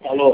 Alô?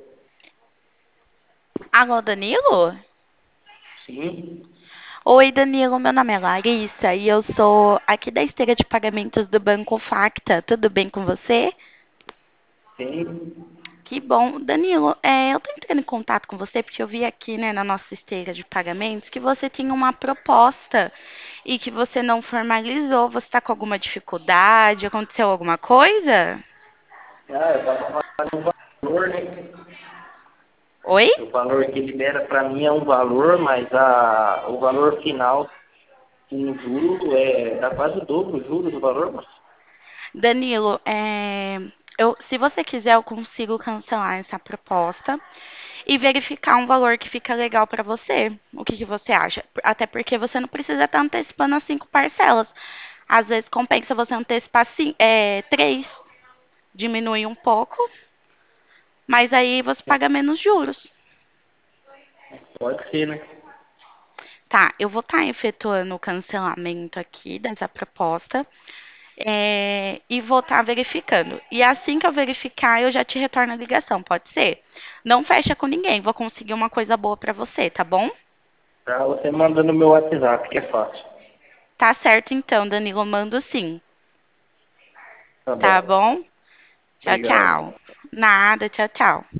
Alô, Danilo? Sim, Oi, Danilo, meu nome é Larissa e eu sou aqui da esteira de pagamentos do Banco Facta. Tudo bem com você? sim. Que bom. Danilo, eu tô entrando em contato com você porque eu vi aqui, né, na nossa esteira de pagamentos que você tinha uma proposta e que você não formalizou. Você tá com alguma dificuldade? Aconteceu alguma coisa? Eu tava falando o valor, né? Oi? O valor que libera para mim é um valor, mas o valor final com juro dá quase o dobro o juro do valor, mas Danilo, se você quiser, eu consigo cancelar essa proposta e verificar um valor que fica legal para você. O que que você acha? Até porque você não precisa estar antecipando as 5 parcelas. Às vezes compensa você antecipar três, diminui um pouco, mas aí você paga menos juros. pode ser, né? Tá, eu vou estar efetuando o cancelamento aqui dessa proposta, e vou estar verificando. E assim que eu verificar, eu já te retorno a ligação, pode ser? Não fecha com ninguém, vou conseguir uma coisa boa para você, tá bom? Pra você manda no meu WhatsApp, que é fácil. Tá certo então, Danilo, mando sim. Tá Tá bom. bom? Tchau, Obrigado. tchau. Nada, tchau, tchau.